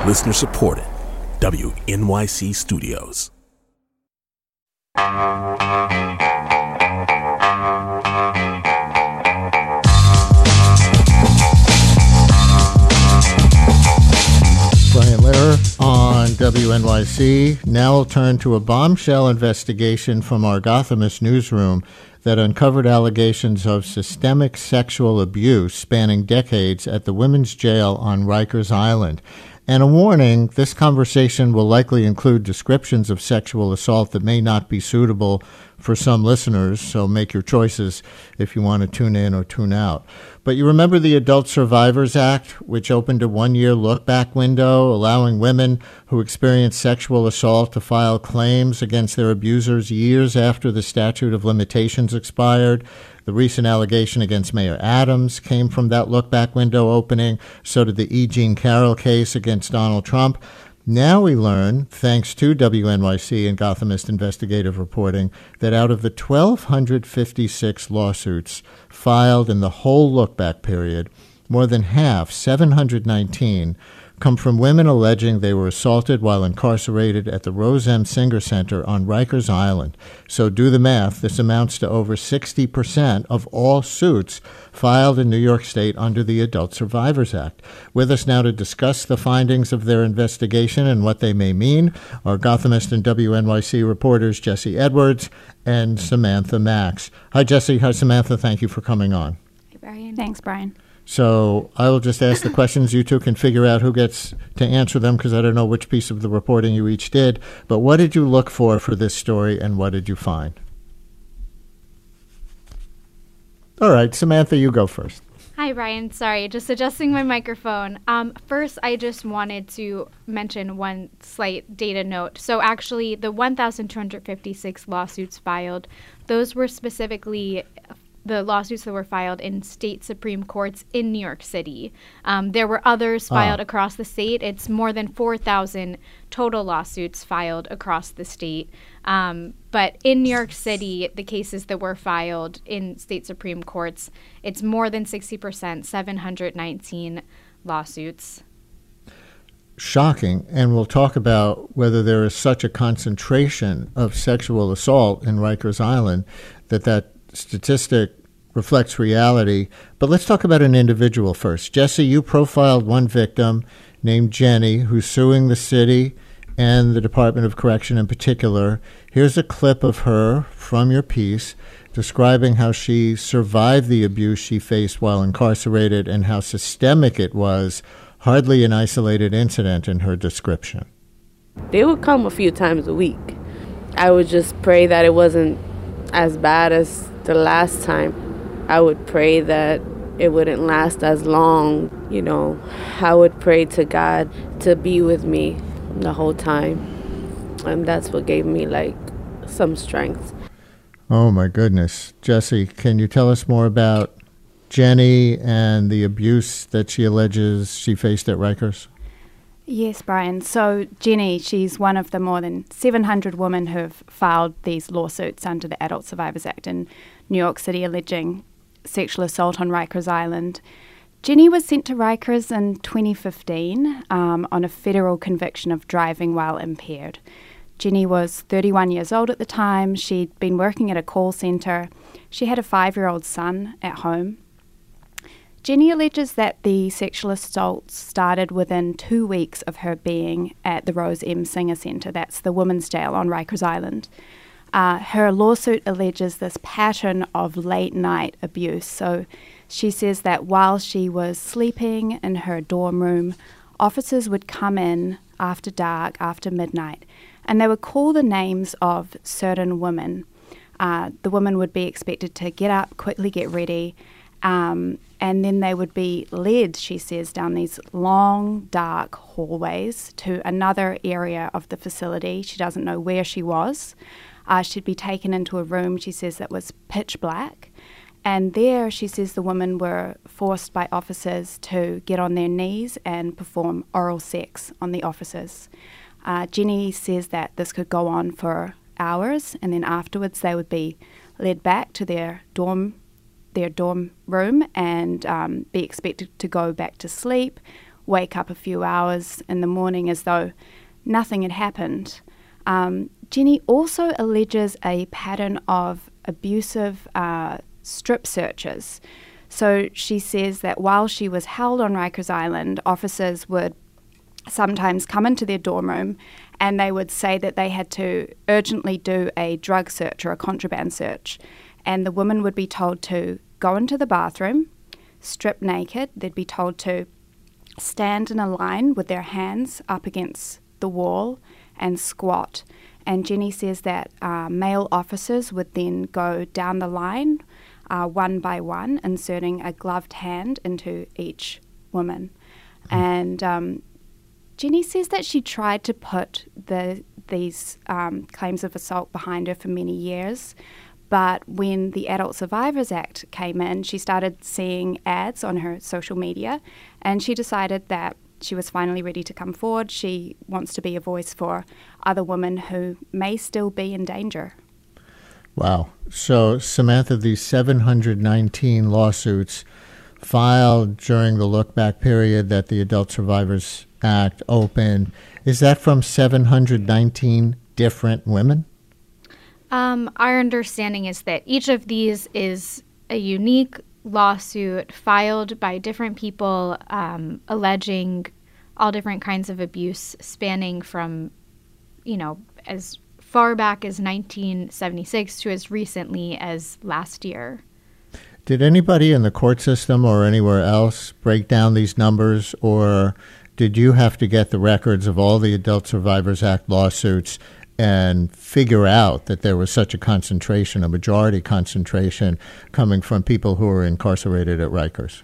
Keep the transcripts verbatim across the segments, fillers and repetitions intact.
Listener supported. W N Y C Studios. Brian Lehrer on W N Y C. Now we'll turn to a bombshell investigation from our Gothamist newsroom that uncovered allegations of systemic sexual abuse spanning decades at the women's jail on Rikers Island. And a warning, this conversation will likely include descriptions of sexual assault that may not be suitable for some listeners, so make your choices if you want to tune in or tune out. But you remember the Adult Survivors Act, which opened a one-year look-back window, allowing women who experienced sexual assault to file claims against their abusers years after the statute of limitations expired. The recent allegation against Mayor Adams came from that look-back window opening. So did the E. Jean Carroll case against Donald Trump. Now we learn, thanks to W N Y C and Gothamist investigative reporting, that out of the one thousand two hundred fifty-six lawsuits filed in the whole look-back period, more than half, seven hundred nineteen, come from women alleging they were assaulted while incarcerated at the Rose M. Singer Center on Rikers Island. So do the math. This amounts to over sixty percent of all suits filed in New York State under the Adult Survivors Act. With us now to discuss the findings of their investigation and what they may mean are Gothamist and W N Y C reporters Jesse Edwards and Samantha Max. Hi, Jesse. Hi, Samantha. Thank you for coming on. Hey, Brian. Thanks, Brian. So I will just ask the questions. You two can figure out who gets to answer them because I don't know which piece of the reporting you each did. But what did you look for for this story, and what did you find? All right, Samantha, you go first. Hi, Brian. Sorry, just adjusting my microphone. Um, first, I just wanted to mention one slight data note. So actually, the one thousand two hundred fifty-six lawsuits filed, those were specifically the lawsuits that were filed in state Supreme Courts in New York City. Um, there were others filed ah. across the state. It's more than four thousand total lawsuits filed across the state. Um, but in New York City, the cases that were filed in state Supreme Courts, it's more than sixty percent, seven hundred nineteen lawsuits. Shocking. And we'll talk about whether there is such a concentration of sexual assault in Rikers Island that that statistic reflects reality. But let's talk about an individual first. Jesse, you profiled one victim named Jenny who's suing the city and the Department of Correction in particular. Here's a clip of her from your piece describing how she survived the abuse she faced while incarcerated and how systemic it was, hardly an isolated incident in her description. They would come a few times a week. I would just pray that it wasn't as bad as the last time. I would pray that it wouldn't last as long. You know, I would pray to God to be with me the whole time. And that's what gave me, like, some strength. Oh, my goodness. Jesse, can you tell us more about Jenny and the abuse that she alleges she faced at Rikers? Yes, Brian. So Jenny, she's one of the more than seven hundred women who have filed these lawsuits under the Adult Survivors Act in New York City alleging sexual assault on Rikers Island. Jenny was sent to Rikers in twenty fifteen um, on a federal conviction of driving while impaired. Jenny was thirty-one years old at the time. She'd been working at a call centre. She had a five-year-old son at home. Jenny alleges that the sexual assault started within two weeks of her being at the Rose M. Singer Center. That's the women's jail on Rikers Island. Uh, her lawsuit alleges this pattern of late-night abuse. So she says that while she was sleeping in her dorm room, officers would come in after dark, after midnight, and they would call the names of certain women. Uh, the women would be expected to get up, quickly get ready, um, and then they would be led, she says, down these long, dark hallways to another area of the facility. She doesn't know where she was. Uh, she'd be taken into a room, she says, that was pitch black. And there, she says, the women were forced by officers to get on their knees and perform oral sex on the officers. Uh, Jenny says that this could go on for hours, and then afterwards they would be led back to their dorm their dorm room and um, be expected to go back to sleep, wake up a few hours in the morning as though nothing had happened. Um, Jenny also alleges a pattern of abusive uh, strip searches. So she says that while she was held on Rikers Island, officers would sometimes come into their dorm room and they would say that they had to urgently do a drug search or a contraband search. And the woman would be told to go into the bathroom, strip naked. They'd be told to stand in a line with their hands up against the wall and squat. And Jenny says that uh, male officers would then go down the line uh, one by one, inserting a gloved hand into each woman. Mm. And um, Jenny says that she tried to put the these um, claims of assault behind her for many years, but when the Adult Survivors Act came in, she started seeing ads on her social media, and she decided that she was finally ready to come forward. She wants to be a voice for other women who may still be in danger. Wow. So, Samantha, these seven hundred nineteen lawsuits filed during the look-back period that the Adult Survivors Act opened, is that from seven hundred nineteen different women? Um, our understanding is that each of these is a unique lawsuit filed by different people um, alleging all different kinds of abuse spanning from, you know, as far back as nineteen seventy-six to as recently as last year. Did anybody in the court system or anywhere else break down these numbers, or did you have to get the records of all the Adult Survivors Act lawsuits and figure out that there was such a concentration, a majority concentration, coming from people who were incarcerated at Rikers?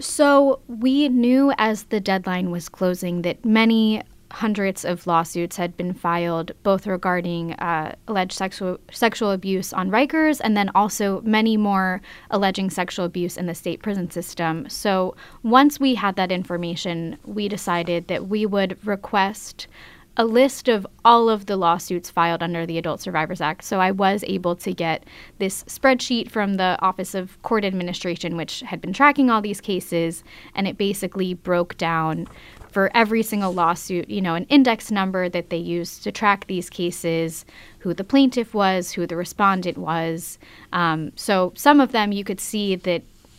So we knew as the deadline was closing that many hundreds of lawsuits had been filed, both regarding uh, alleged sexual sexual abuse on Rikers and then also many more alleging sexual abuse in the state prison system. So once we had that information, we decided that we would request a list of all of the lawsuits filed under the Adult Survivors Act. So I was able to get this spreadsheet from the Office of Court Administration, which had been tracking all these cases, and it basically broke down for every single lawsuit, you know, an index number that they used to track these cases, who the plaintiff was, who the respondent was. Um, so some of them you could see that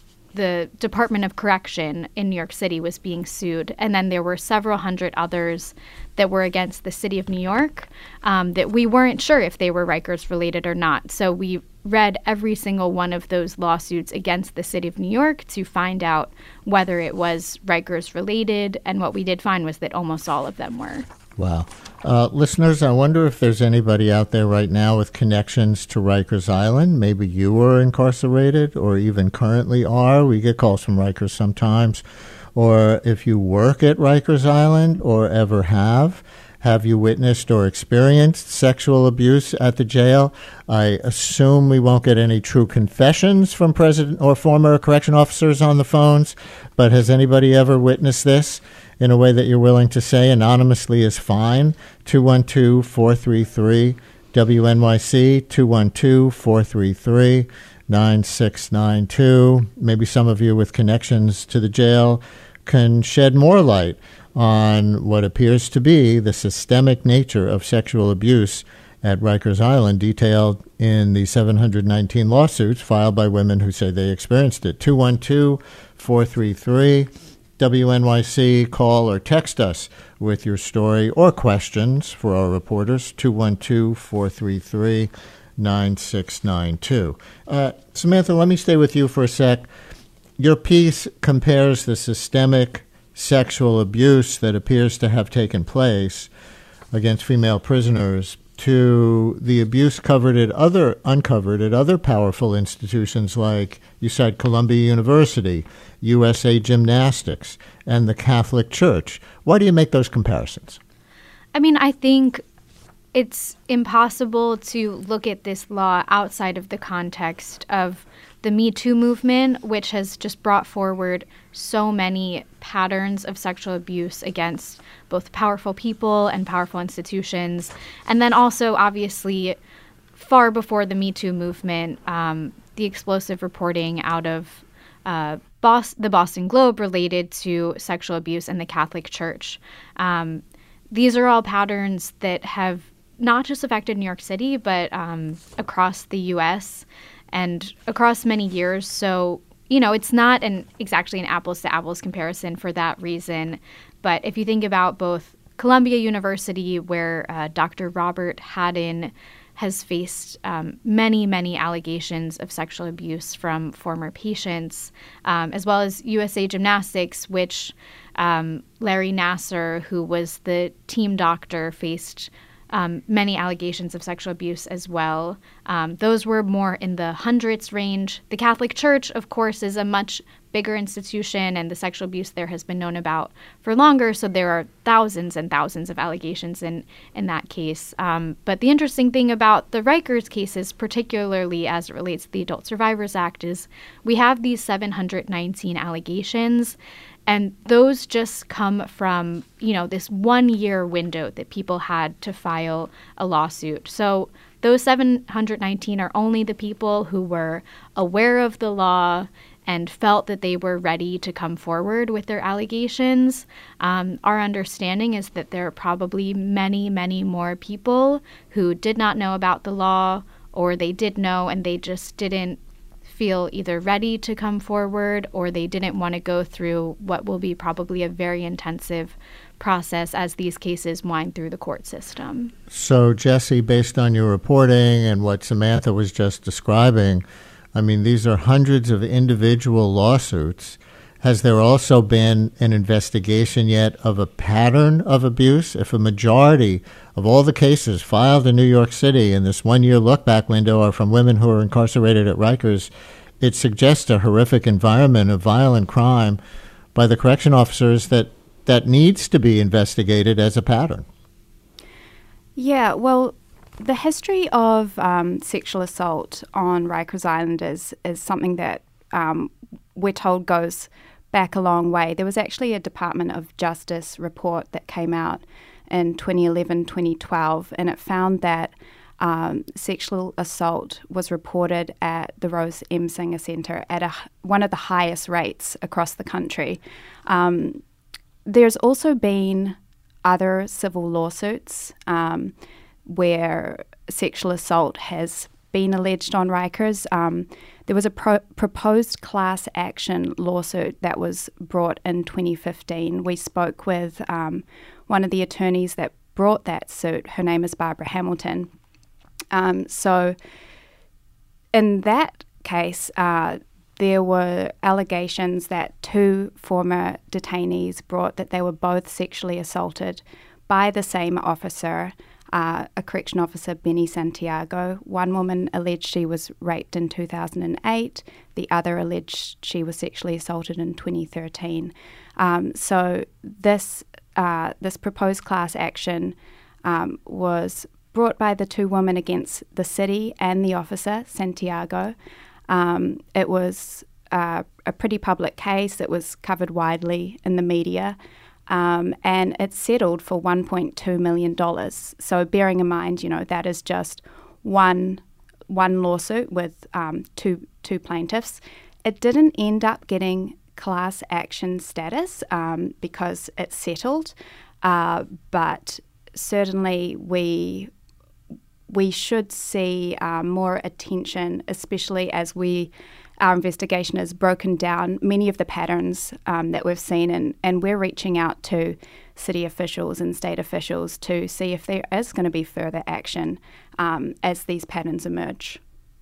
the Department of Correction in New York City was being sued. And then there were several hundred others that were against the city of New York um, that we weren't sure if they were Rikers related or not. So we read every single one of those lawsuits against the city of New York to find out whether it was Rikers related. And what we did find was that almost all of them were. Wow. Uh, listeners, I wonder if there's anybody out there right now with connections to Rikers Island. Maybe you were incarcerated or even currently are. We get calls from Rikers sometimes. Or if you work at Rikers Island or ever have, have you witnessed or experienced sexual abuse at the jail? I assume we won't get any true confessions from president or former correction officers on the phones, but has anybody ever witnessed this in a way that you're willing to say anonymously is fine? two one two, four three three, W N Y C, two one two, four three three, nine six nine two. Maybe some of you with connections to the jail can shed more light on what appears to be the systemic nature of sexual abuse at Rikers Island, detailed in the seven hundred nineteen lawsuits filed by women who say they experienced it. two one two, four three three, W N Y C. Call or text us with your story or questions for our reporters, two one two, four three three, nine six nine two. Uh, Samantha, let me stay with you for a sec. Your piece compares the systemic sexual abuse that appears to have taken place against female prisoners to the abuse covered at other uncovered at other powerful institutions like, you said, Columbia University, U S A Gymnastics, and the Catholic Church. Why do you make those comparisons? I mean, I think it's impossible to look at this law outside of the context of the Me Too movement, which has just brought forward so many patterns of sexual abuse against both powerful people and powerful institutions. And then also, obviously, far before the Me Too movement, um, the explosive reporting out of uh, Bos- the Boston Globe related to sexual abuse in the Catholic Church. Um, these are all patterns that have not just affected New York City, but um, across the U S and across many years. So, you know, it's not an exactly an apples-to-apples comparison for that reason. But if you think about both Columbia University, where uh, Doctor Robert Haddon has faced um, many, many allegations of sexual abuse from former patients, um, as well as U S A Gymnastics, which um, Larry Nassar, who was the team doctor, faced um, many allegations of sexual abuse as well. Um, those were more in the hundreds range. The Catholic Church, of course, is a much bigger institution, and the sexual abuse there has been known about for longer, so there are thousands and thousands of allegations in, in that case. Um, but the interesting thing about the Rikers cases, particularly as it relates to the Adult Survivors Act, is we have these seven hundred nineteen allegations, and those just come from, you know, this one-year window that people had to file a lawsuit. So those seven hundred nineteen are only the people who were aware of the law and felt that they were ready to come forward with their allegations. Um, our understanding is that there are probably many, many more people who did not know about the law, or they did know and they just didn't feel either ready to come forward, or they didn't want to go through what will be probably a very intensive process as these cases wind through the court system. So, Jesse, based on your reporting and what Samantha was just describing, I mean, these are hundreds of individual lawsuits. Has there also been an investigation yet of a pattern of abuse? If a majority of all the cases filed in New York City in this one-year look-back window are from women who are incarcerated at Rikers, it suggests a horrific environment of violent crime by the correction officers that, that needs to be investigated as a pattern. Yeah, well, the history of um, sexual assault on Rikers Island is, is something that um, we're told goes back a long way. There was actually a Department of Justice report that came out in twenty eleven, twenty twelve, and it found that um, sexual assault was reported at the Rose M. Singer Centre at a, one of the highest rates across the country. Um, there's also been other civil lawsuits um, where sexual assault has been alleged on Rikers. Um, there was a pro- proposed class action lawsuit that was brought in twenty fifteen. We spoke with um, one of the attorneys that brought that suit. Her name is Barbara Hamilton. Um, so in that case, uh, there were allegations that two former detainees brought that they were both sexually assaulted by the same officer, Uh, a correction officer, Benny Santiago. One woman alleged she was raped in two thousand eight. The other alleged she was sexually assaulted in twenty thirteen. Um, so this uh, this proposed class action um, was brought by the two women against the city and the officer, Santiago. Um, it was uh, a pretty public case. It was covered widely in the media. Um, and it settled for one point two million dollars. So bearing in mind, you know, that is just one one lawsuit with um, two two plaintiffs. It didn't end up getting class action status um, because it settled, uh, but certainly we we should see uh, more attention, especially as we our investigation has broken down many of the patterns um, that we've seen, and, and we're reaching out to city officials and state officials to see if there is going to be further action um, as these patterns emerge.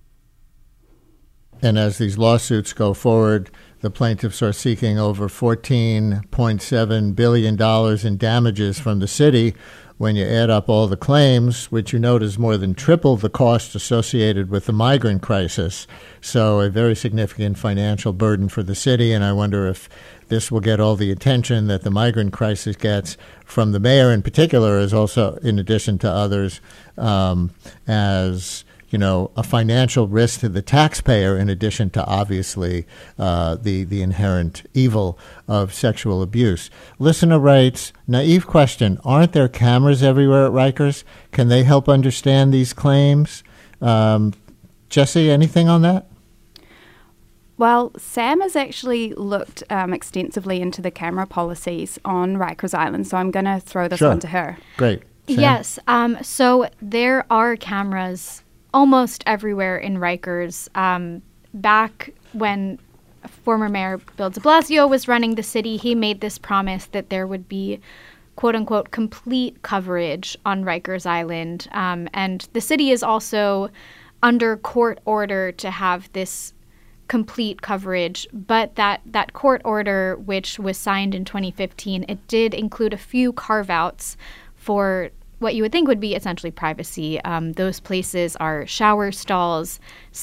And as these lawsuits go forward, the plaintiffs are seeking over fourteen point seven billion dollars in damages from the city. When you add up all the claims, which you note is more than triple the cost associated with the migrant crisis. So a very significant financial burden for the city, and I wonder if this will get all the attention that the migrant crisis gets from the mayor in particular, as also, in addition to others, um, as you know, a financial risk to the taxpayer, in addition to obviously uh, the the inherent evil of sexual abuse. Listener writes, naive question, aren't there cameras everywhere at Rikers? Can they help understand these claims? Um, Jesse, anything on that? Well, Sam has actually looked um, extensively into the camera policies on Rikers Island, so I'm going to throw this Sure. one to her. Great. Sam? Yes. Um, so there are cameras almost everywhere in Rikers. Um, back when former Mayor Bill de Blasio was running the city, he made this promise that there would be quote unquote complete coverage on Rikers Island. Um, and the city is also under court order to have this complete coverage, but that, that court order, which was signed in twenty fifteen, it did include a few carve-outs for what you would think would be essentially privacy. Um, those places are shower stalls,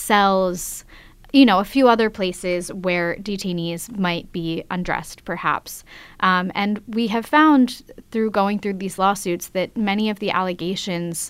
cells, you know, a few other places where detainees might be undressed, perhaps. Um, and we have found through going through these lawsuits that many of the allegations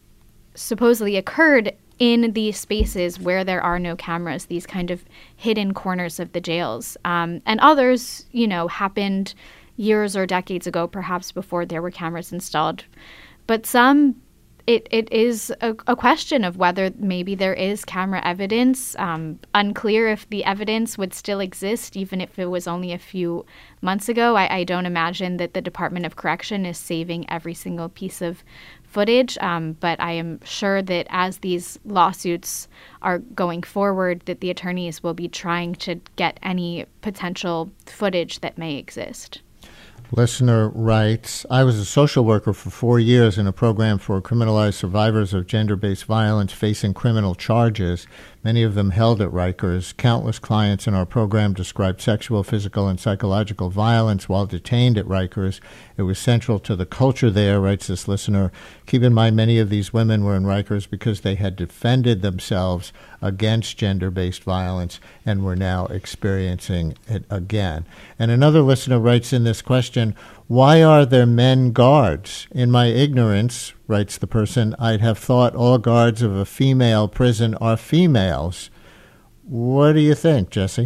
supposedly occurred in these spaces where there are no cameras, these kind of hidden corners of the jails. Um, and others, you know, happened years or decades ago, perhaps before there were cameras installed. But some, it, it is a, a question of whether maybe there is camera evidence. Um, unclear if the evidence would still exist, even if it was only a few months ago. I, I don't imagine that the Department of Correction is saving every single piece of footage, um, but I am sure that as these lawsuits are going forward, that the attorneys will be trying to get any potential footage that may exist. Listener writes, I was a social worker for four years in a program for criminalized survivors of gender-based violence facing criminal charges, many of them held at Rikers. Countless clients in our program described sexual, physical, and psychological violence while detained at Rikers. It was central to the culture there, writes this listener. Keep in mind, many of these women were in Rikers because they had defended themselves against gender-based violence and were now experiencing it again. And another listener writes in this question, why are there men guards? In my ignorance, writes the person, I'd have thought all guards of a female prison are females. What do you think, Jessie?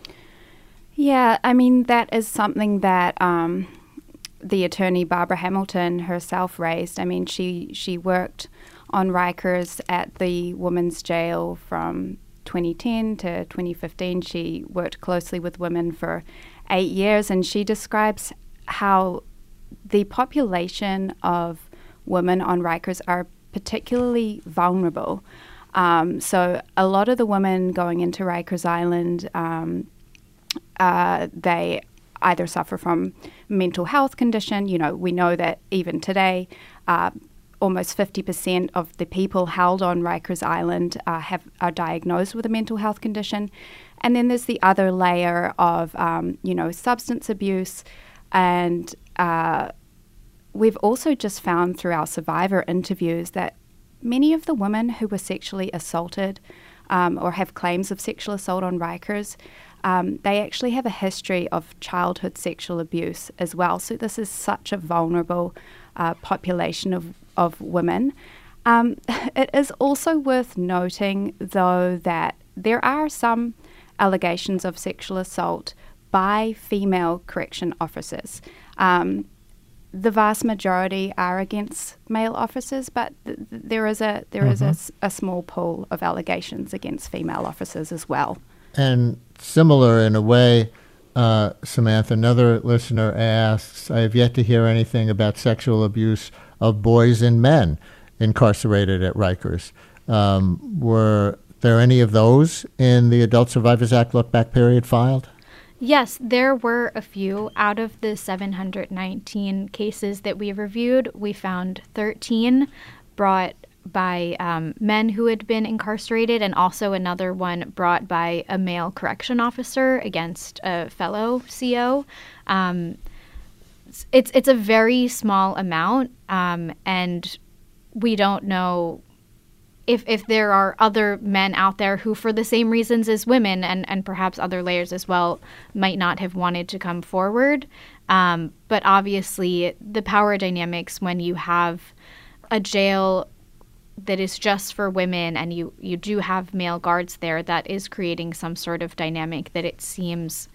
Yeah, I mean, that is something that um, the attorney Barbara Hamilton herself raised. I mean, she, she worked on Rikers at the women's jail from twenty ten to twenty fifteen. She worked closely with women for eight years, and she describes how the population of women on Rikers are particularly vulnerable. Um, so a lot of the women going into Rikers Island, um, uh, they either suffer from mental health condition. You know, we know that even today, uh, almost fifty percent of the people held on Rikers Island uh, have are diagnosed with a mental health condition. And then there's the other layer of, um, you know, substance abuse. And uh, we've also just found through our survivor interviews that many of the women who were sexually assaulted um, or have claims of sexual assault on Rikers, um, they actually have a history of childhood sexual abuse as well. So this is such a vulnerable uh, population of, of women. Um, it is also worth noting, though, that there are some allegations of sexual assault by female correction officers. Um, the vast majority are against male officers, but th- th- there is a there mm-hmm. is a, s- a small pool of allegations against female officers as well. And similar in a way, uh, Samantha, another listener asks, I have yet to hear anything about sexual abuse of boys and men incarcerated at Rikers. Um, were there any of those in the Adult Survivors Act look-back period filed? Yes, there were a few. Out of the seven hundred nineteen cases that we reviewed, we found thirteen brought by um, men who had been incarcerated, and also another one brought by a male correction officer against a fellow C O. Um, it's it's a very small amount, um, and we don't know if if there are other men out there who, for the same reasons as women, and, and perhaps other layers as well, might not have wanted to come forward. Um, but obviously, the power dynamics when you have a jail that is just for women and you, you do have male guards there, that is creating some sort of dynamic that it seems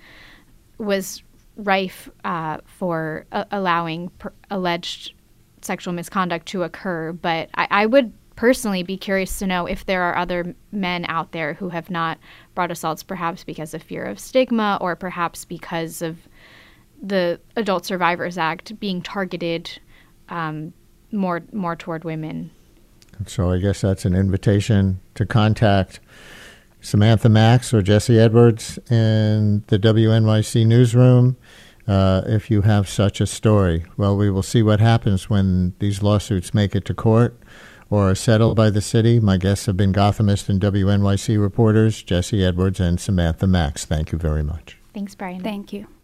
was rife uh, for uh, allowing per- alleged sexual misconduct to occur. But I, I would personally be curious to know if there are other men out there who have not brought assaults, perhaps because of fear of stigma or perhaps because of the Adult Survivors Act being targeted um, more more toward women. So I guess that's an invitation to contact Samantha Max or Jesse Edwards in the W N Y C newsroom uh, if you have such a story. Well, we will see what happens when these lawsuits make it to court or are settled by the city. My guests have been Gothamist and W N Y C reporters Jesse Edwards and Samantha Max. Thank you very much. Thanks, Brian. Thank you.